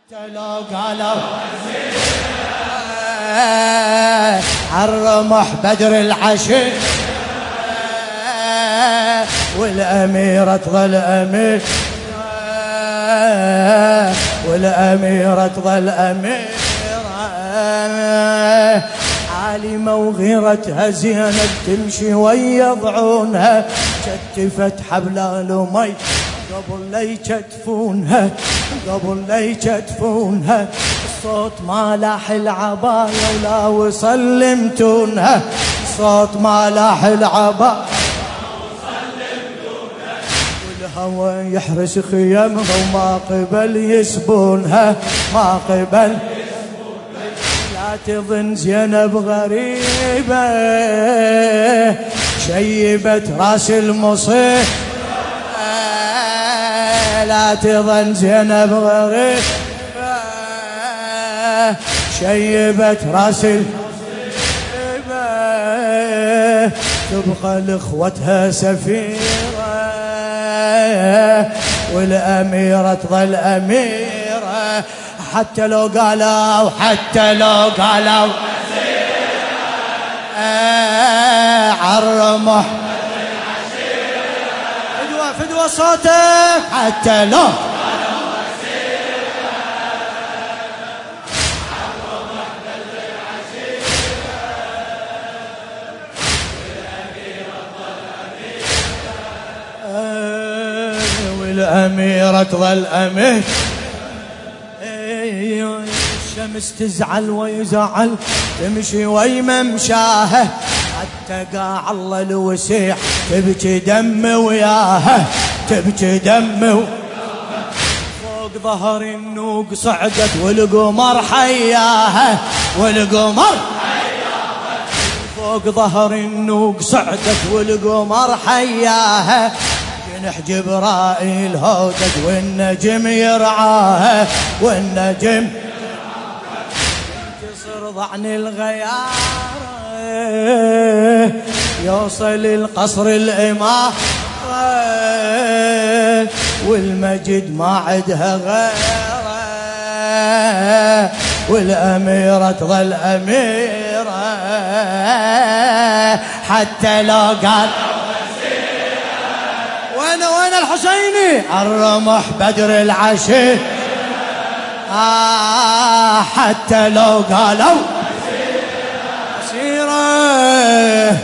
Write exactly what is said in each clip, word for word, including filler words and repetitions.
حتى لو قالوا عالرمح بدر العشي والأميرة تظل أميرة والأميرة تظل أميرة عالمة وغيرتها زينب تمشي ويضعونها شتفت حبل الأمي قبل لا يكتفونها قبل لا يكتفونها الصوت ما لاح العباية ولا وسلمتونها الصوت ما لاح العباية والهوى يحرس خيامها وما قبل يسبونها ما قبل لا تظن زينب غريبة شيبت راس المصيبة لا تظن زينب غريبة شيبت راس المصيبة تبقى لإخوتها سفيرة والأميرة تظل أميرة حتى لو قالوا حتى لو قالوا عالرمح فدوى فدوى صوتك حتى لو والأميرة تظل أميرة الشمس تزعل ويزعل تمشي ويممشاها حتى قاع الله الوسيح تبكي دم وياها تبكي دم فوق ظهر النوق صعدت والقمر حياها والقمر حياها فوق ظهر النوق صعدت والقمر حياها جنح جبرائيل هودت والنجم يرعاها والنجم ينتصر ضعن الغيارة يوصل القصر الإمارة والمجد ما عدها غيره والأميرة تظل أميرة حتى لو قال وين وين الحسيني الرمح بدر العشي آه حتى لو قالوا مسيرة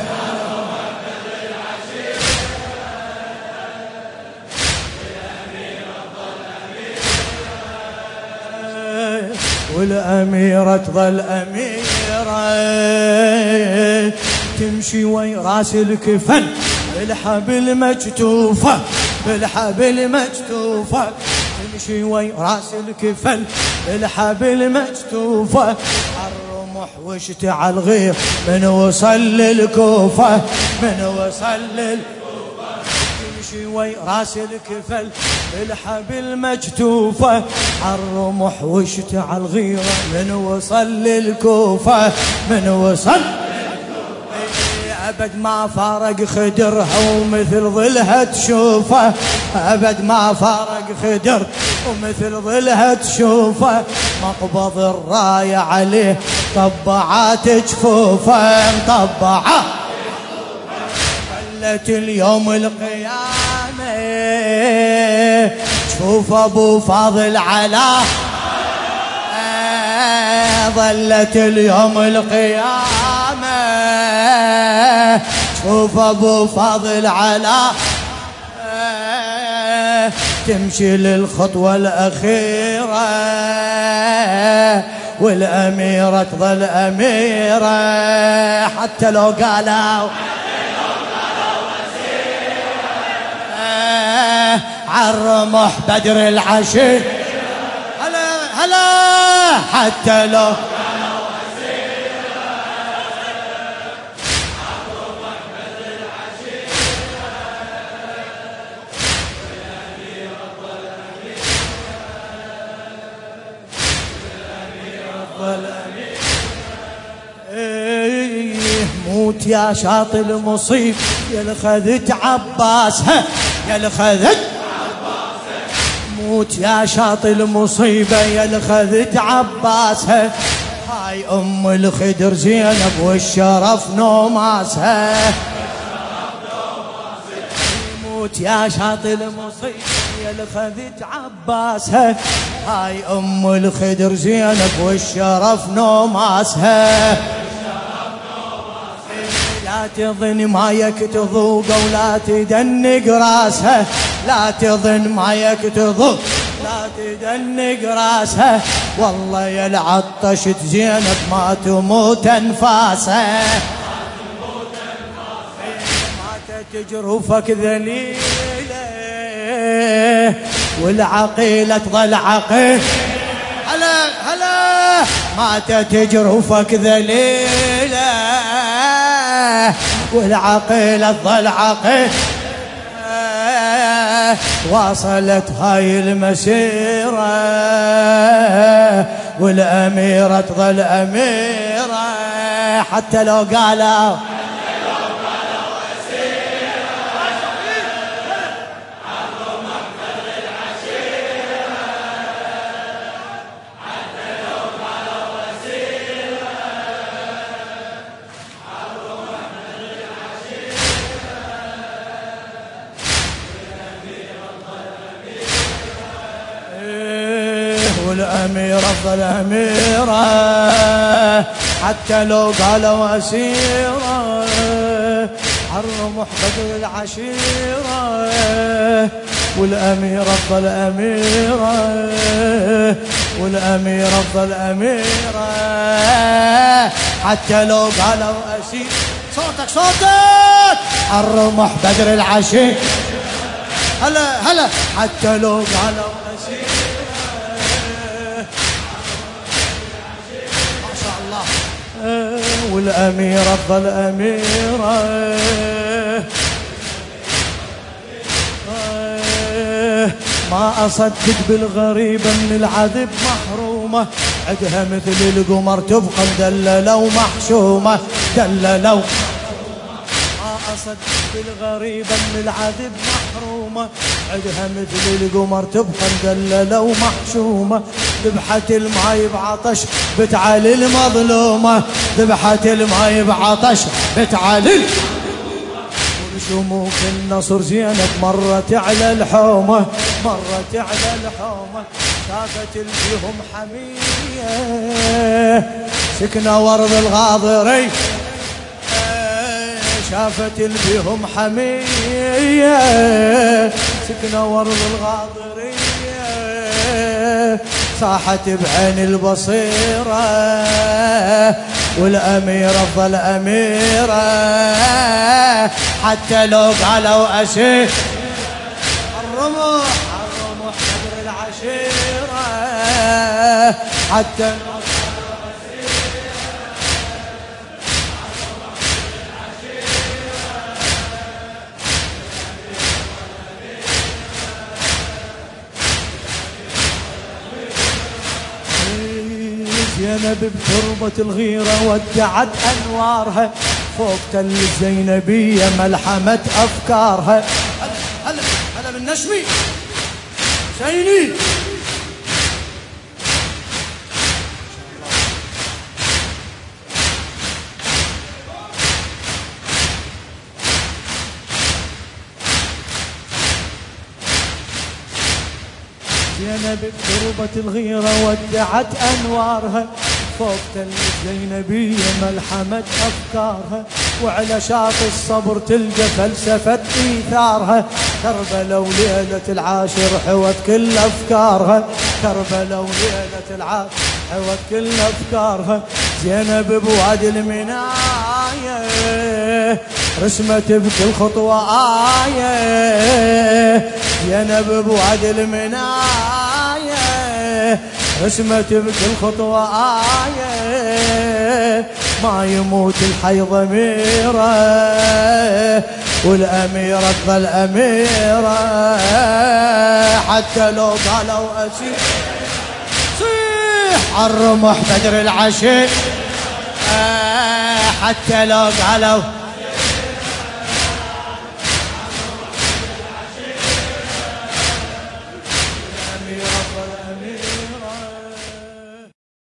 والأميرة تظل أميرة تمشي وي راس الكفن بالحبل مكتوفة بالحبل مكتوفة تمشي وي راس الكفل بالحبل مكتوفة الرمح واشتعل غير من وصل للكوفة من وصل للكوفة تمشي وي راس الكفل بالحبل مكتوفة الرمح واشتعل غير من وصل للكوفة من وصل أبد ما فارق خدرها ومثل ظلها تشوفه أبد ما فارق خدر ومثل ظلها تشوفه مقبض الراية عليه طبعات جفوفه مطبعة خلت اليوم القيامة شوف أبو فاضل على ظلت اليوم القيامة شوف أبو فاضل على تمشي للخطوة الأخيرة والأميرة تظل أميرة حتى لو قالوا عالرمح بدر العشي هلا هلا حتى لو موت يا شاطئ المصيب يا الخذت عباس يا الخذت يموت يا شاطئ المصيبة يا الخذت عباسها، هاي ام الخدر زينب والشرف نوماسها. يموت يا شاطئ المصيبة يا الخذت عباسها، هاي ام الخدر زينب والشرف نوماسها. لا تظن ما يكتظوق ولا تدنق راسها، لا تظن ما يكتظوق لا تدنق راسها، والله يا العطشت زينب ما تموت انفاسها. ماتت جروفك ذليله والعقيله تظل عقيل. هلا هلا ماتت جروفك ذليله والعقيله تظل عقيل. واصلت هاي المسيرة والأميرة تظل أميرة حتى لو قالوا والأميرة تظل أميرة حتى لو قالوا أسيرة. حرموا حقد العشيرة والأميرة تظل أميرة والأميرة تظل أميرة حتى لو قالوا أسيرة. صوتك صوتك حرموا بدر العشيرة. هلا هلا حتى لو قالوا أسيرة. والأميرة تظل أميرة ما أصدق بالغريبة من العذب محرومة، عدها مثل القمر تبقى مدللة ومحشومة دللة. ما أصدق بالغريبة من العذب محرومة، عدها مثل القمر تبقى مدللة ومحشومة. ذبحت الماي بعطش بتعالي المظلومة، ذبحت الماي بعطش بتعالي شموك النصر زينب مرت على الحومة مرت على الحومة. شافت البيهم حمية سكنة ورد الغاضري، شافت البيهم حمية سكنة ورد الغاضري. صاحت بعين البصيرة والأميرة تظل أميرة حتى لو قالوا أسير. الرمح الرمح قدر العشيرة حتى لو قالوا أسير. زينب بتربة الغيرة ودعت أنوارها فوق تل الزينبية ملحمت أفكارها. هلا هلا هلا بالنشمي حسيني. زينب بتربة الغيرة ودعت أنوارها فوق تل الزينبية ملحمت أفكارها. وعلى شاطئ الصبر تلقى فلسفة إيثارها. كربلاء وليلة العاشر حوت كل أفكارها، كربلاء وليلة العاشر حوت كل أفكارها. زينب بوادي المناية رسمت بكل خطوة آية. زينب بوادي المناية رسمت بكل خطوة آية. ما يموت الحي ضميره والأميرة تظل أميرة حتى لو قالوا أسير. صيح عالرمح بدر العشير حتى لو قالوا